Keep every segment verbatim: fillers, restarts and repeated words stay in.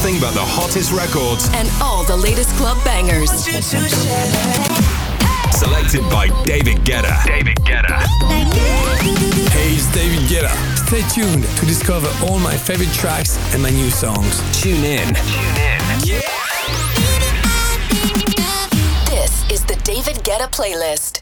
nothing but the hottest records and all the latest club bangers. Selected by David Guetta. David Guetta. Hey, it's David Guetta. Stay tuned to discover all my favorite tracks and my new songs. Tune in. Tune in. Yeah. This is the David Guetta playlist.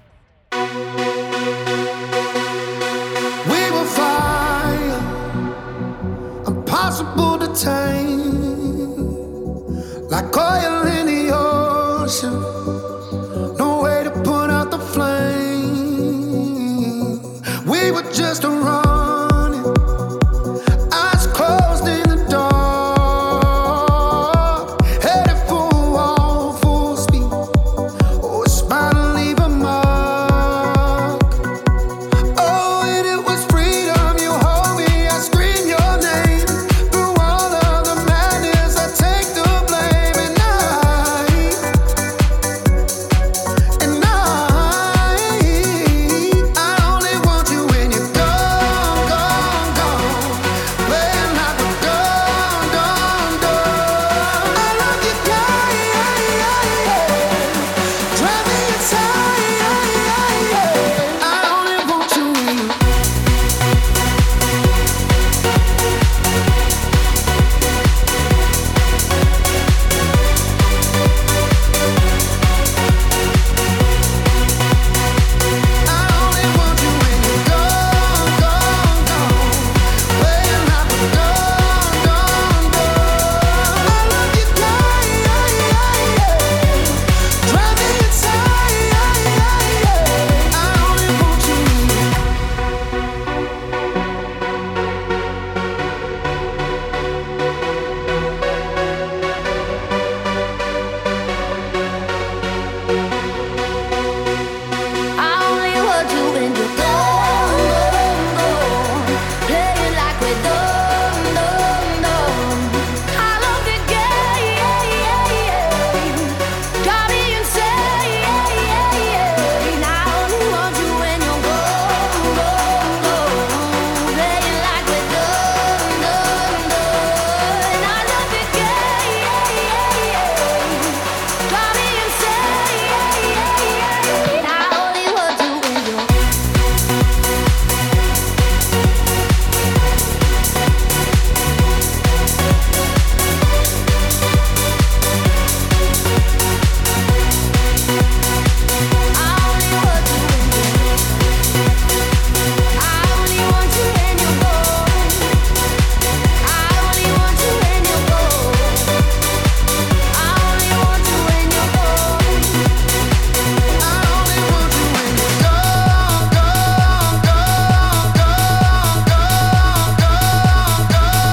We will fire, impossible to tame, like oil in the ocean. No way to put out the flame. We were just running, eyes closed in the dark, headed for a wall, full speed. Oh, it's bound to leave a mark. Oh, and it was freedom. You hold me, I scream your name. Through all of the madness, I take the blame. And I, and I, I only want you when you're gone, gone, gone. Playing like a done, done, done. I love you, yeah, yeah, yeah, yeah. Drive me insane, yeah, yeah, yeah. I only want you when you. I only want you when you're gone, gone, gone. Playing like a done, done, done. I love you, yeah, yeah, yeah, yeah. Drive me insane, yeah, yeah, yeah. I only want you when you. I only want you when you're gone, gone, gone. Playing like we're done, done, done. I love you, yeah, yeah, yeah, yeah. Drive me insane, yeah, yeah, yeah. I only want you when you're gone, gone, gone. Playing like we're done, done, done. I love you, yeah, yeah, yeah, yeah. Drive me insane, yeah, yeah, yeah. I only want you when you're. I only want you when you're. I only want you when you're gone. I only want you when you're gone. I only want you when you're gone. I only want you when you're gone, gone, gone, gone, gone, gone,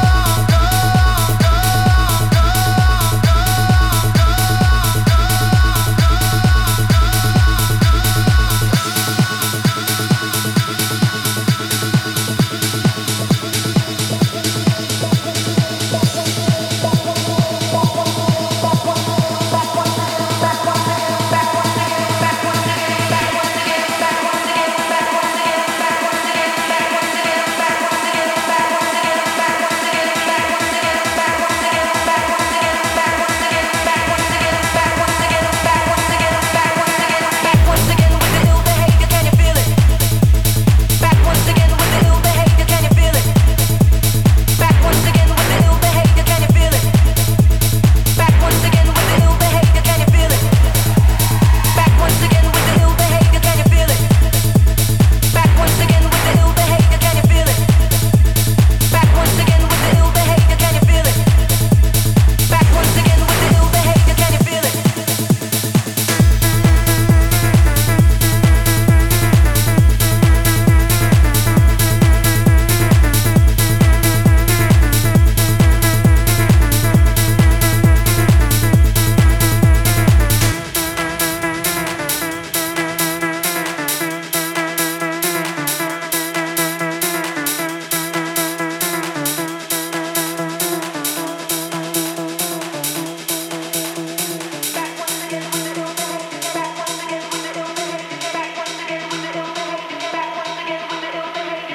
Back once again with the ill behavior, can you feel it? Back once again with the ill behavior, can you feel it? Back once again with the ill behavior, can you feel it? Back once again with the ill behavior, can you feel it? Back once again with the ill behavior, can you feel it? Back once again with the ill behavior, can you feel it? Back once again with the ill behavior, can you feel it? Back once again with the ill behavior, can you feel it?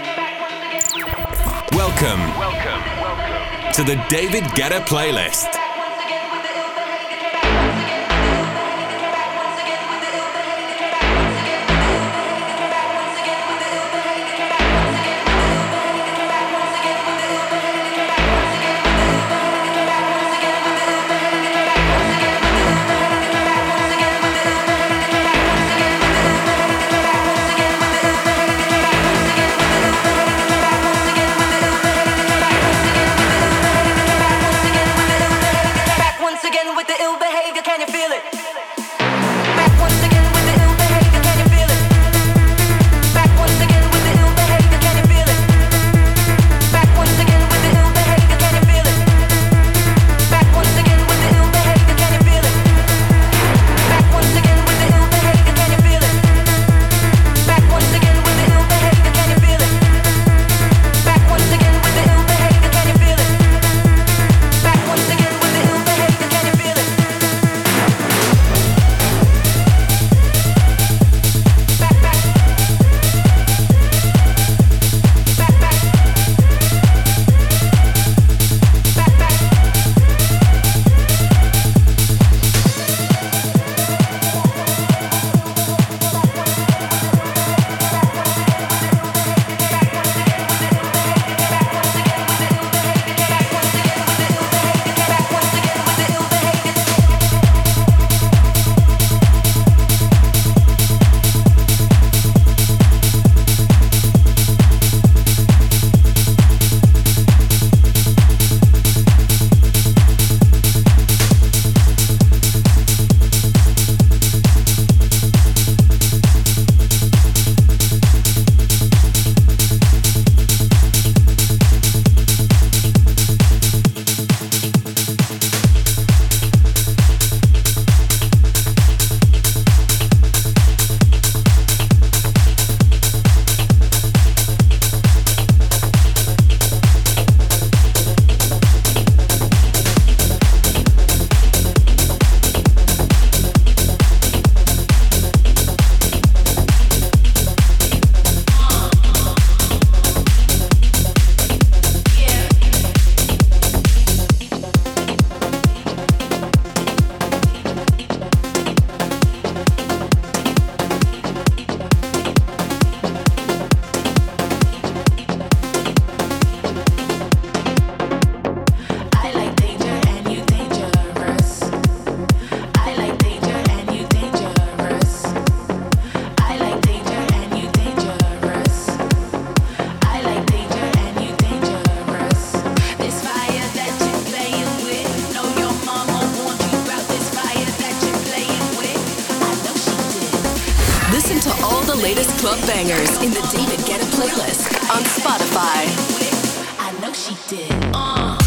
Welcome. Welcome. Welcome to the David Guetta playlist. latest club bangers in the David Guetta playlist on Spotify. I know she did. Uh.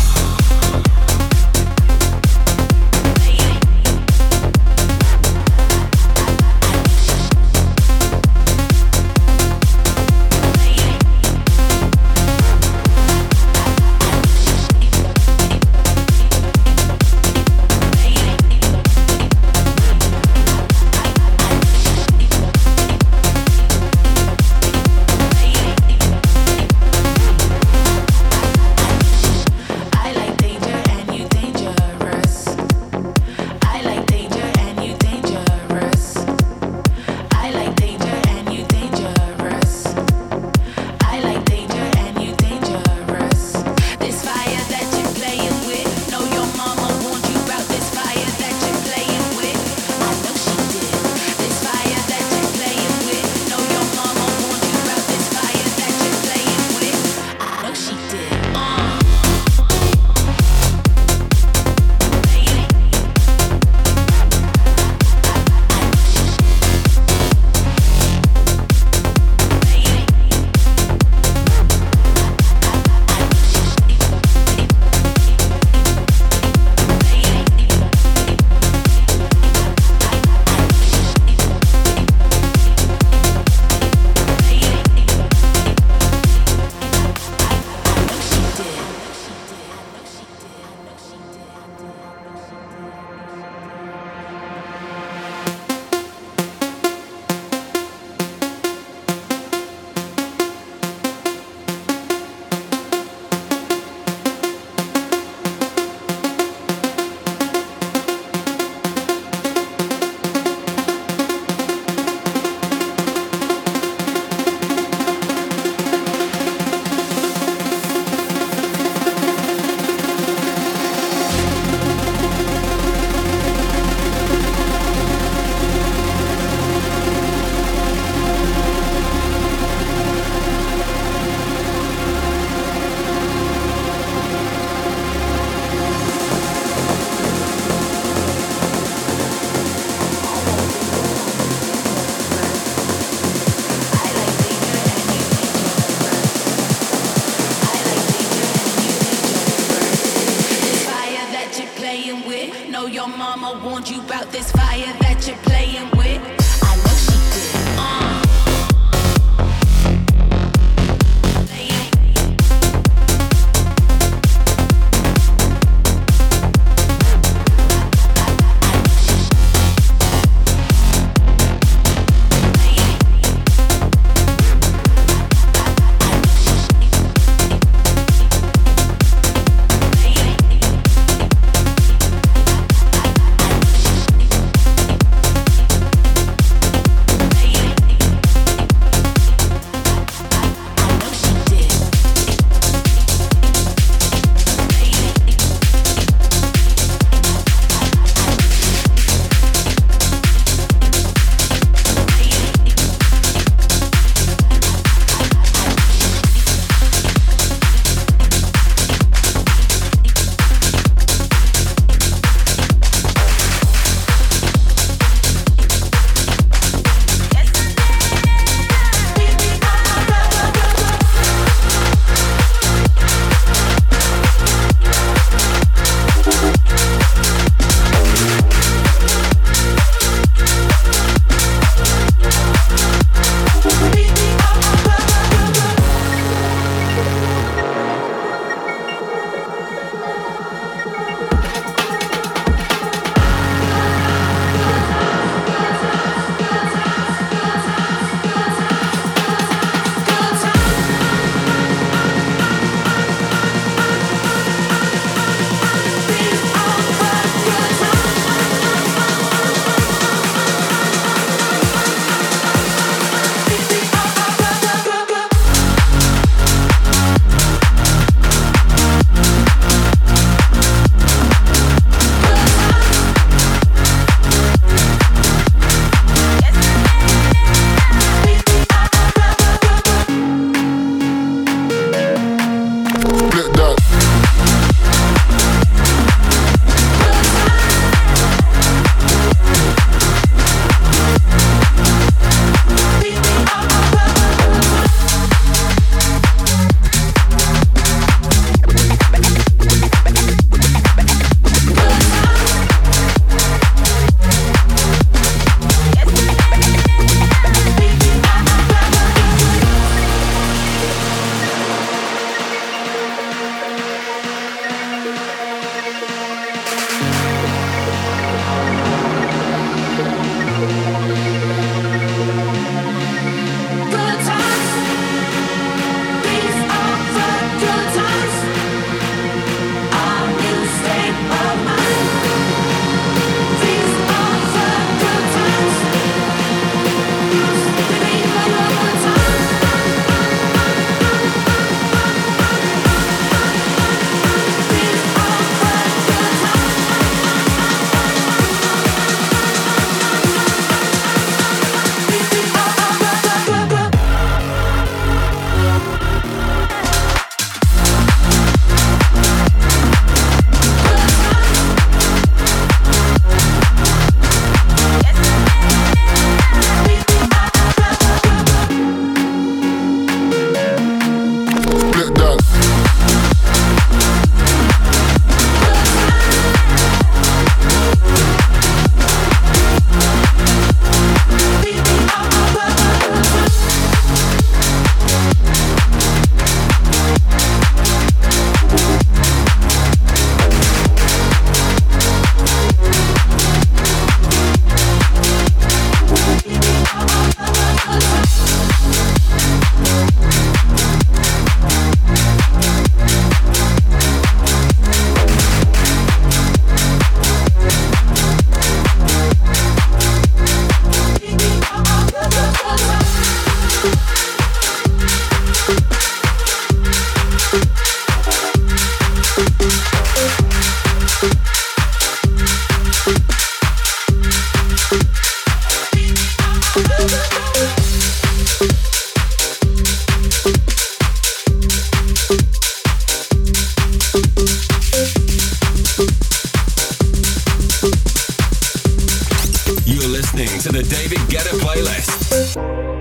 the David Guetta playlist.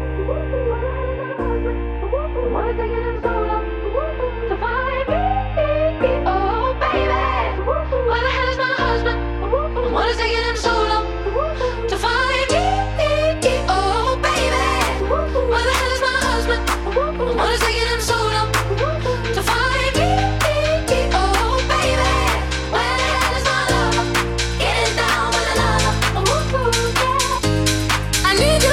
Wanna take it in solo to find me, oh baby. Where the hell is my husband? I wanna take it in solo to find me, oh baby. Where the hell is my husband? I wanna take it in solo to find me, oh baby. Where the hell is my lover? Getting down with the lover, yeah. I need you.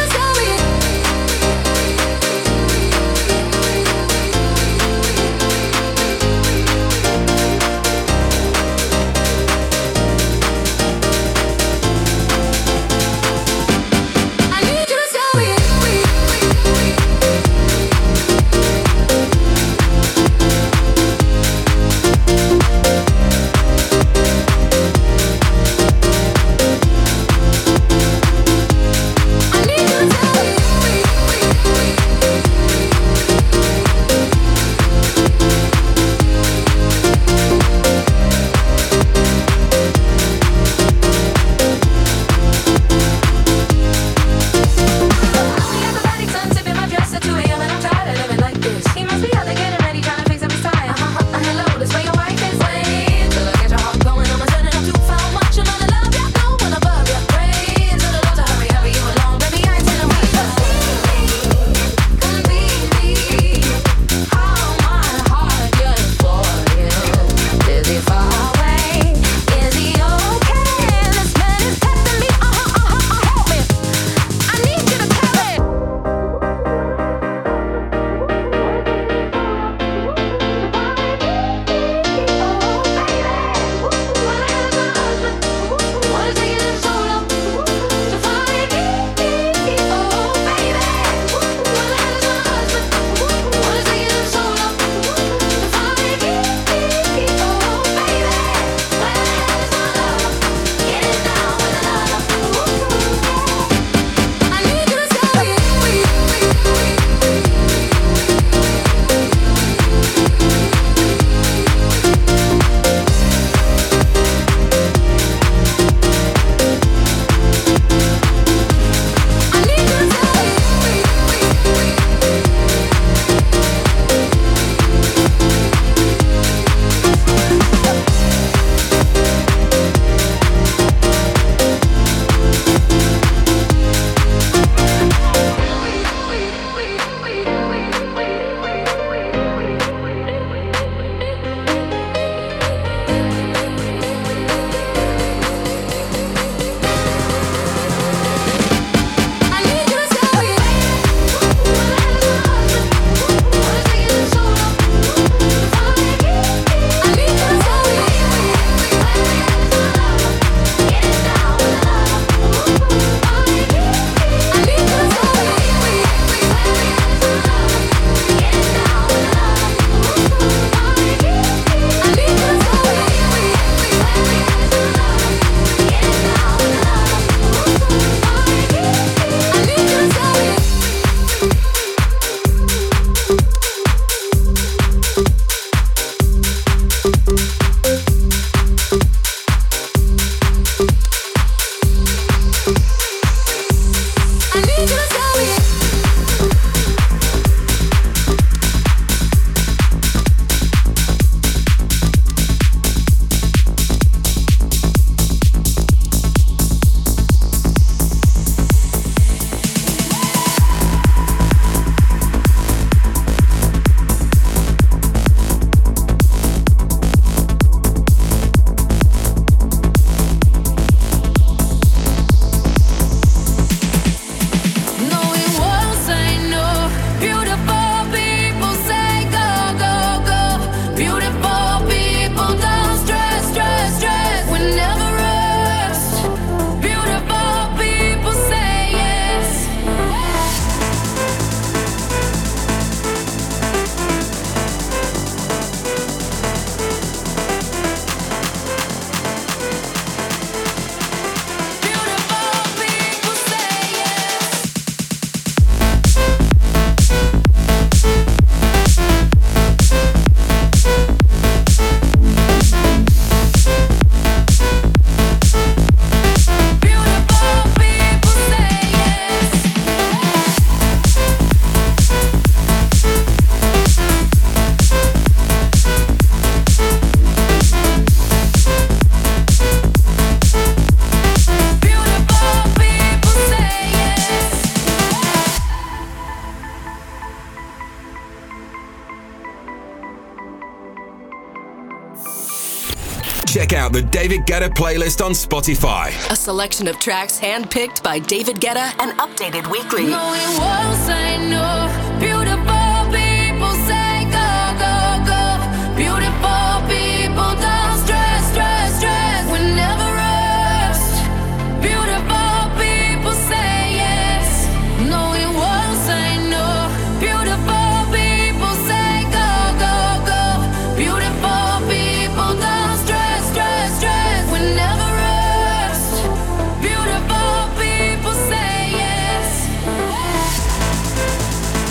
Check out the David Guetta playlist on Spotify. A selection of tracks handpicked by David Guetta and updated weekly. No, it won't say no. Beautiful people say go, go, go. Beautiful people don't stress, stress, stress. We never rest. Beautiful people say yes. No, it won't say no. Beautiful people say go, go, go. Beautiful people don't stress, stress, stress. We never rest. Beautiful people say yes.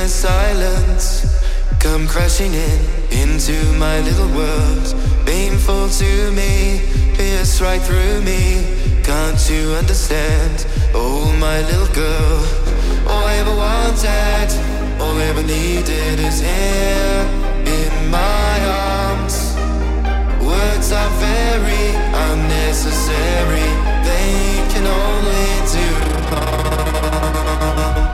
the silence come crashing in into my little world. Painful to me, pierce right through me. Can't you understand? Oh, my little girl. All I ever wanted, all I ever needed is here in my arms. Words are very unnecessary. They can only do harm.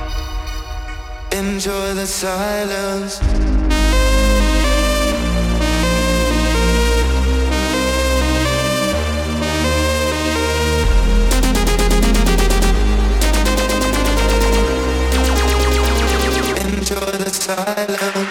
Enjoy the silence. Enjoy the silence.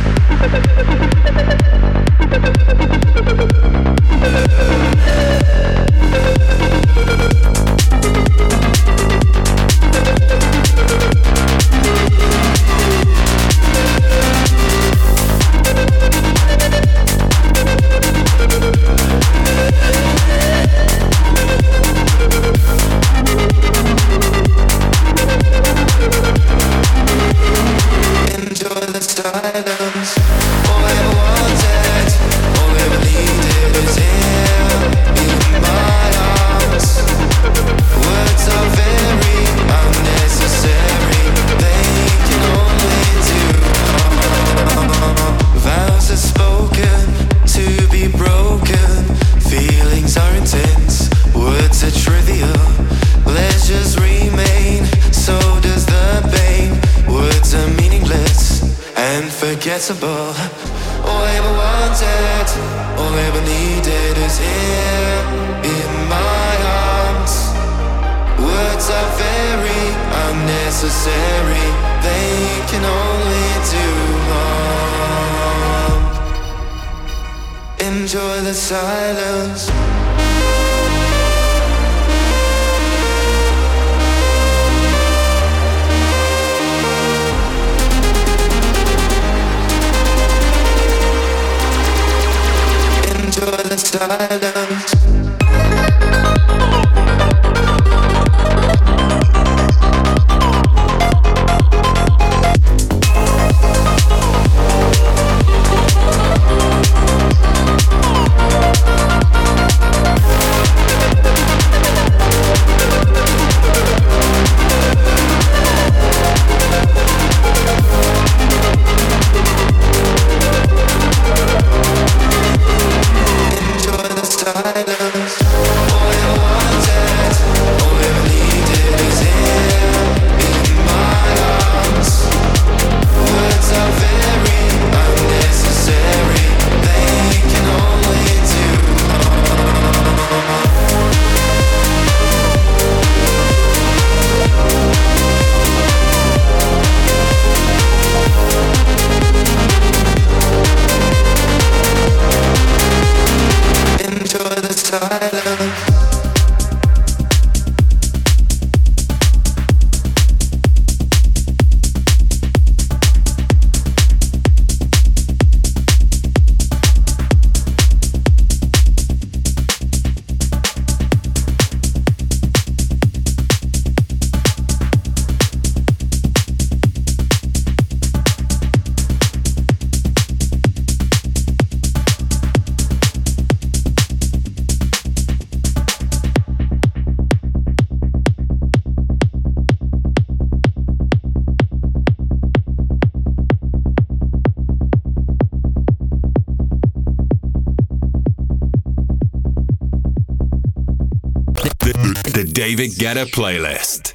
Unforgettable. All I ever wanted, all I ever needed is here in my arms. Words are very unnecessary. They can only do harm. Enjoy the silence. Enjoy the silence. The David Guetta Playlist.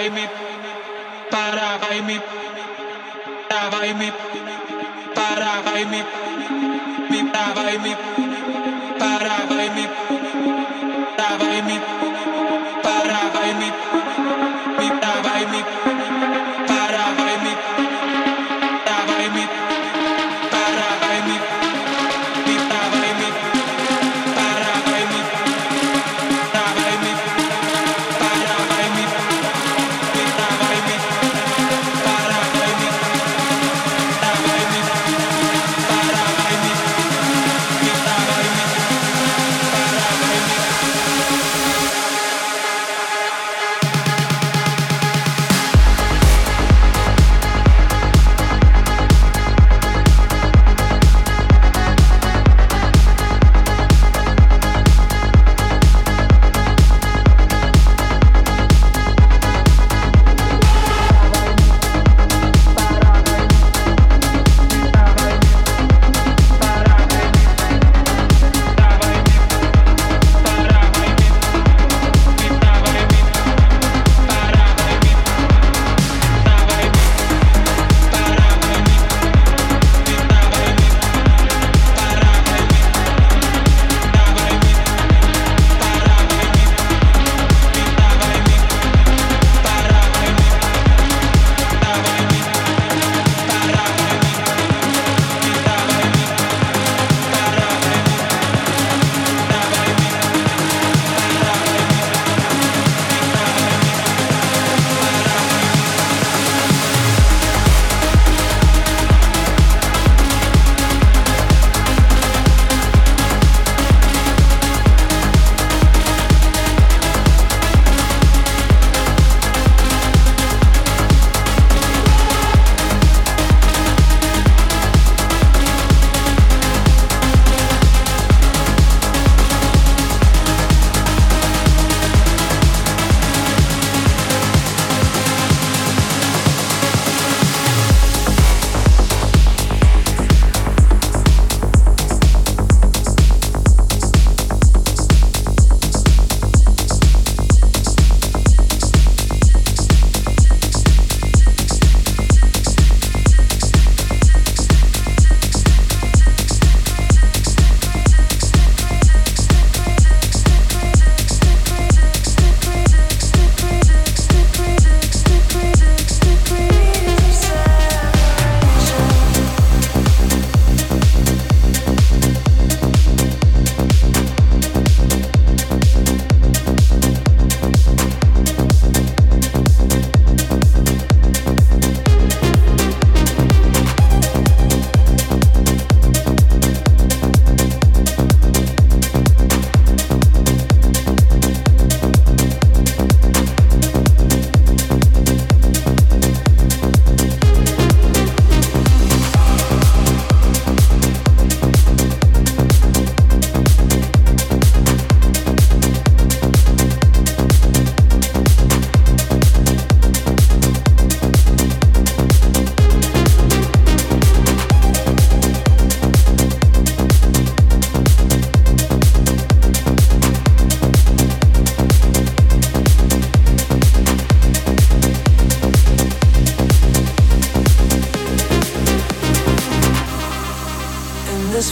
this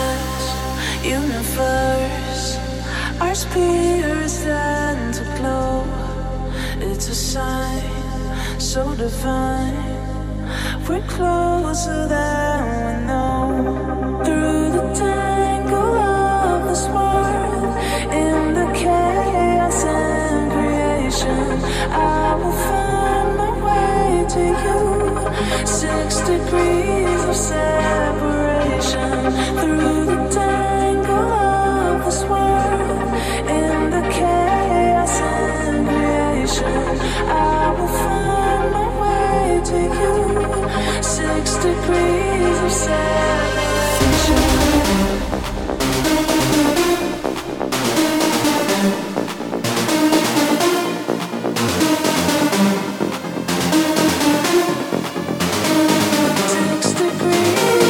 vast universe, our spirits stand to glow. It's a sign so divine, we're closer than we know. Through the tangle of this world, in the chaos and creation, I will find my way to you. Six degrees of separation. Through the tangle of this world, in the chaos and creation, I will find my way to you. Six degrees of separation. Six degrees.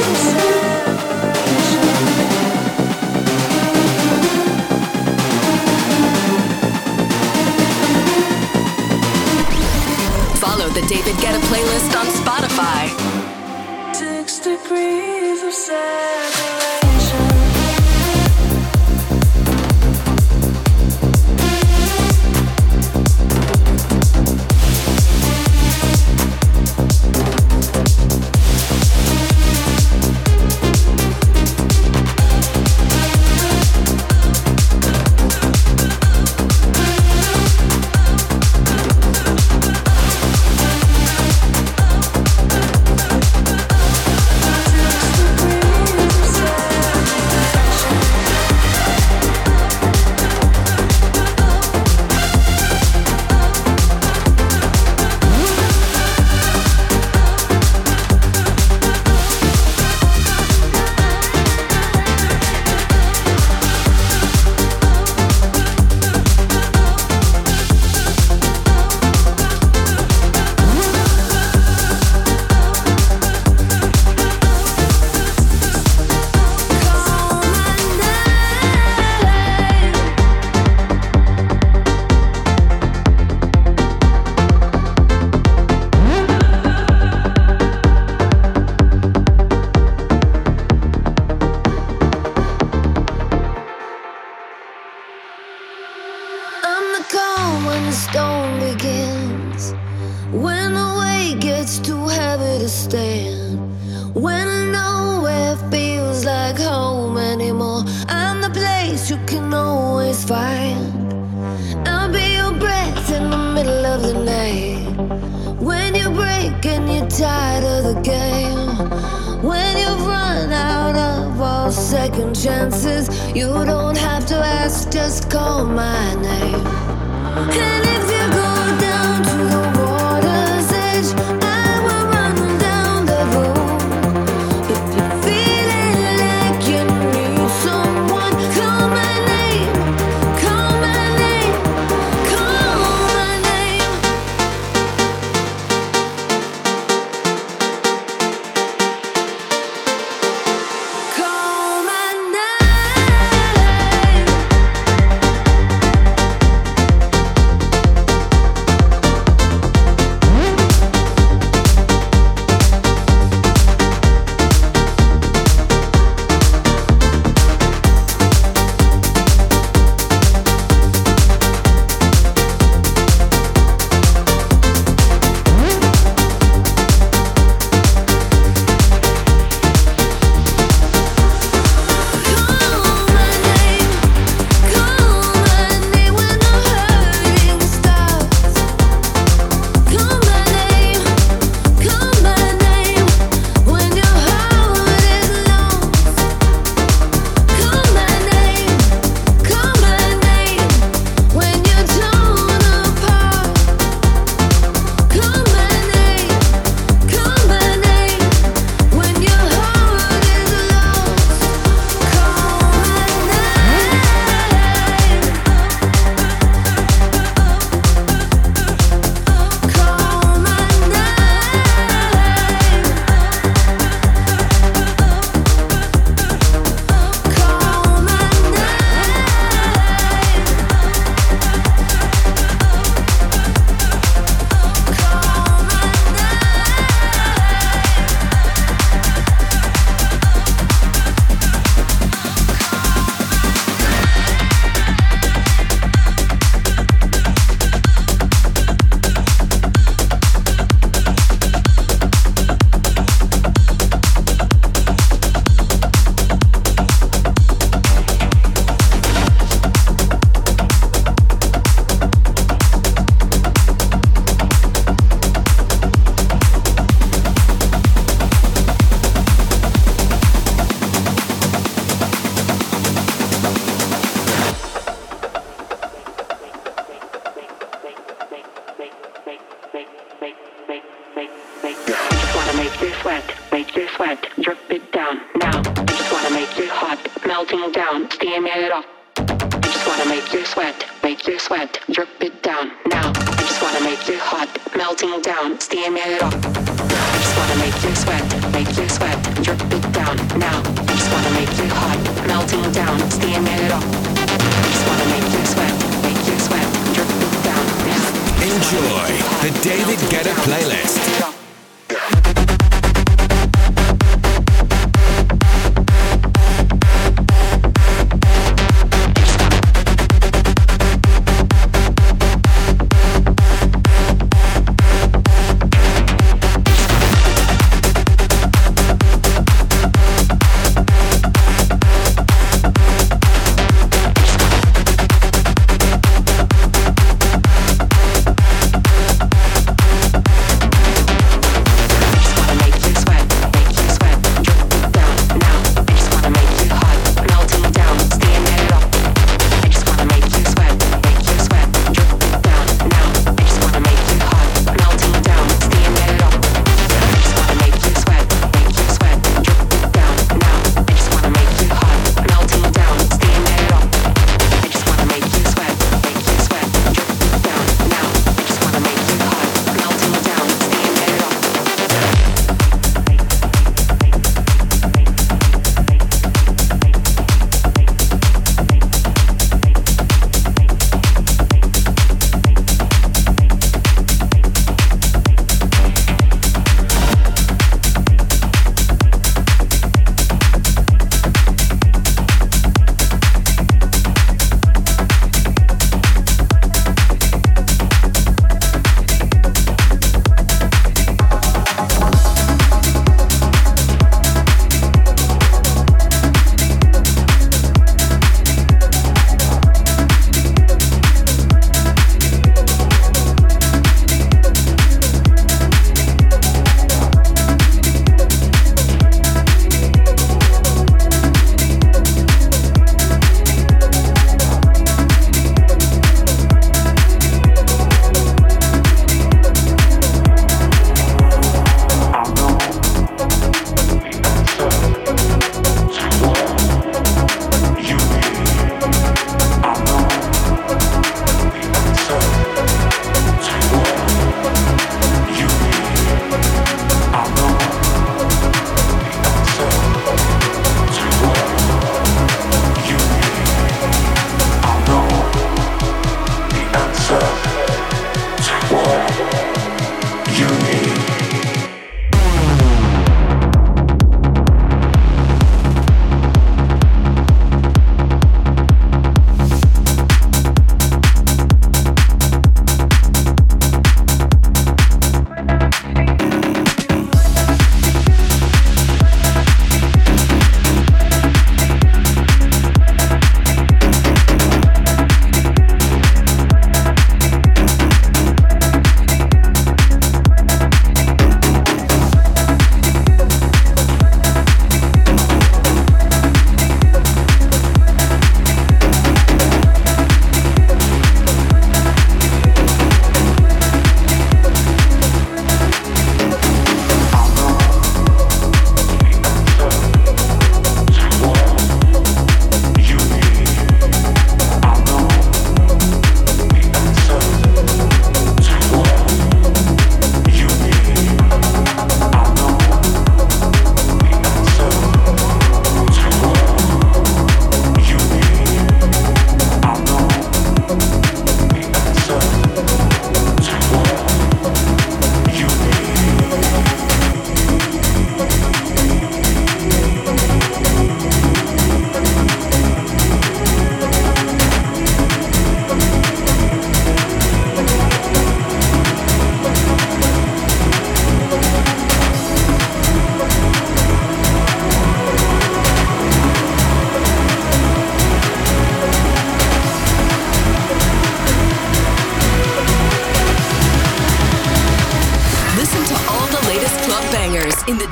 degrees of separation. Second chances, you don't have to ask, just call my name. And if you go down to the water's edge, I will run down the road. If you're feeling like you need someone, call my name, call my name, call my name. Call my melting down, steam it off. I just wanna make you sweat, make you sweat, drip it down now. I just wanna make you hot, melting down, steam it off. I just wanna make you sweat, make you sweat, drip it down now. I just wanna make you hot, melting down, steam it off. I just wanna make you sweat, make you sweat, drip it down now. Enjoy the David Guetta playlist.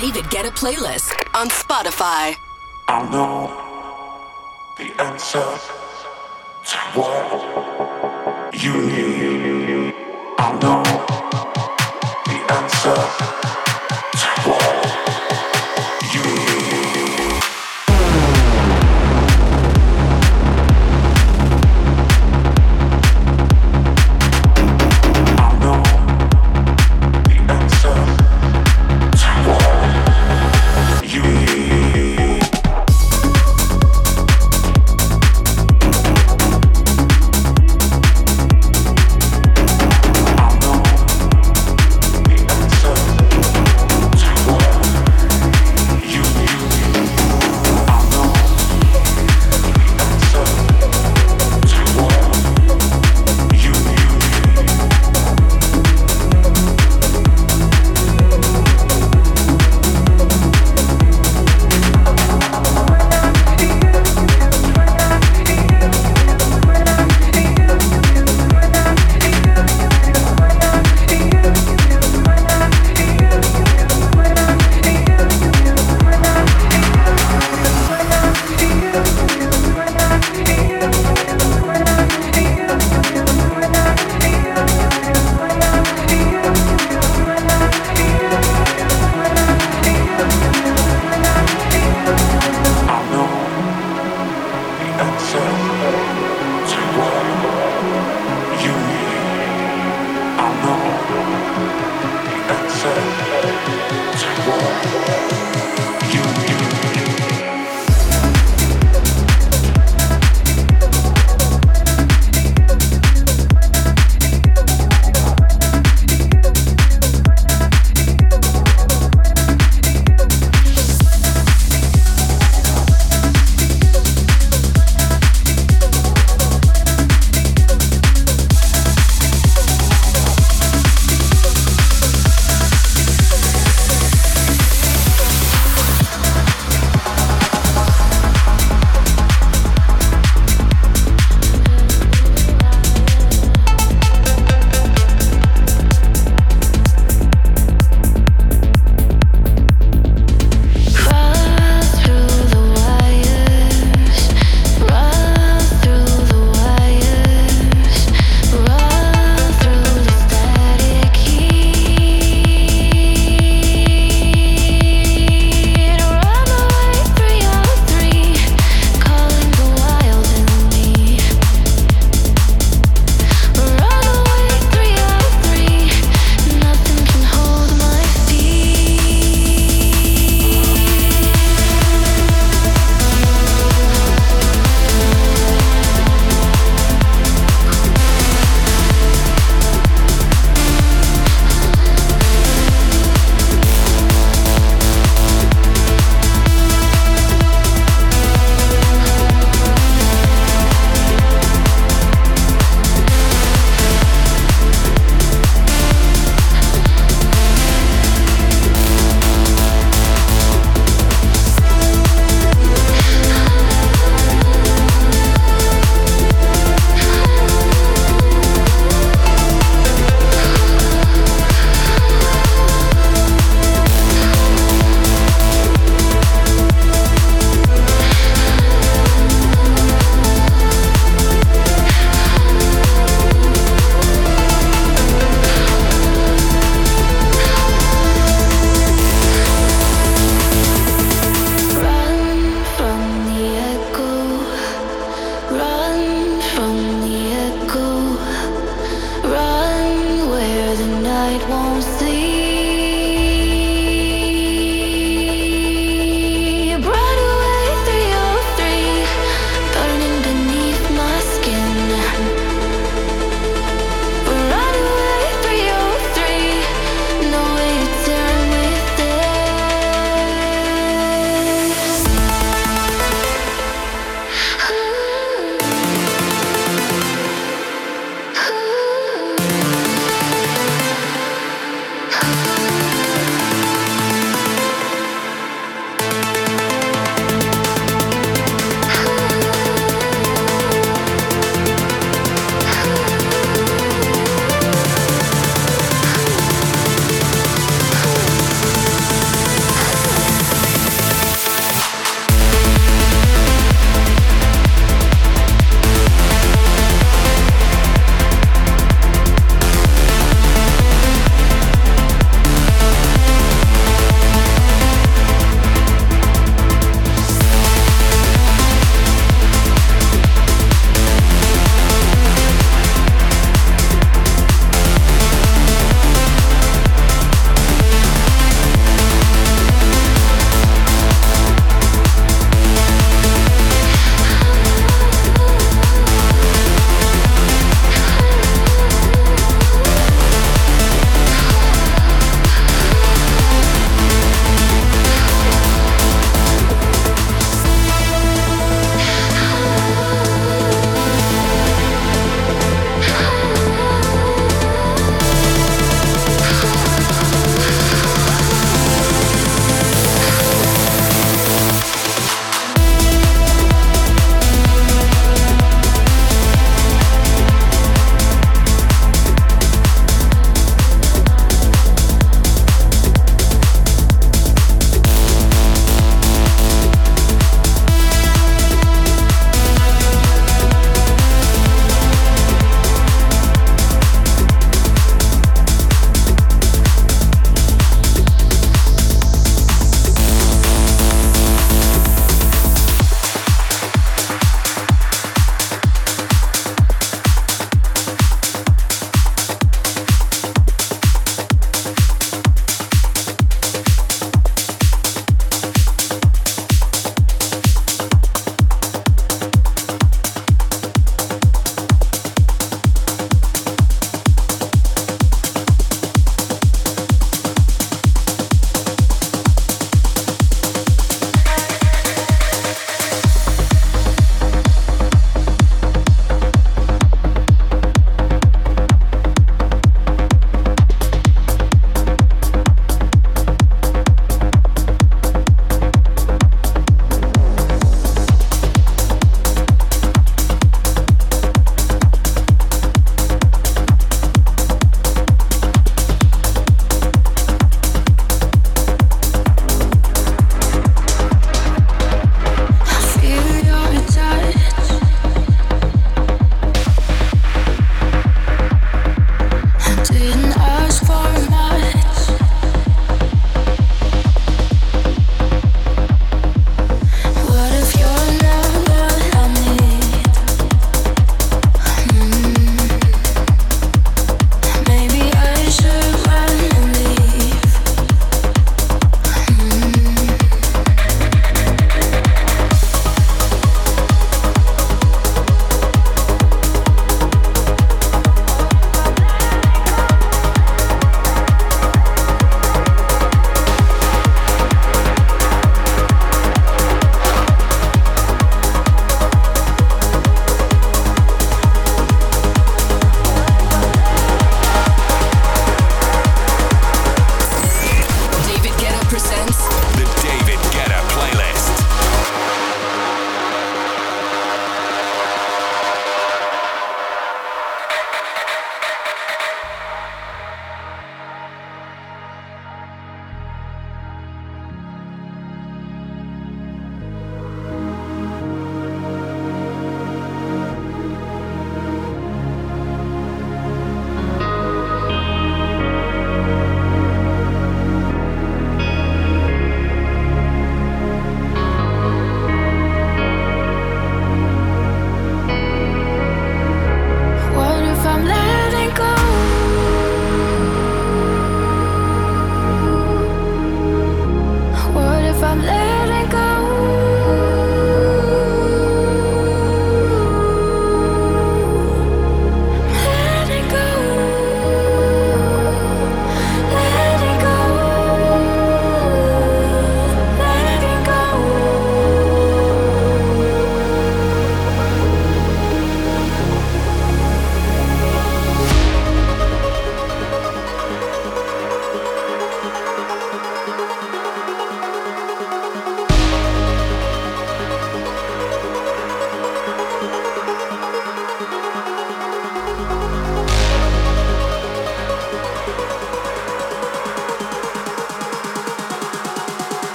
David Guetta playlist on Spotify. I know the answer to what you need. I know the answer to what you need.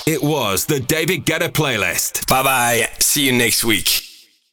It was the David Guetta playlist. Bye bye. See you next week.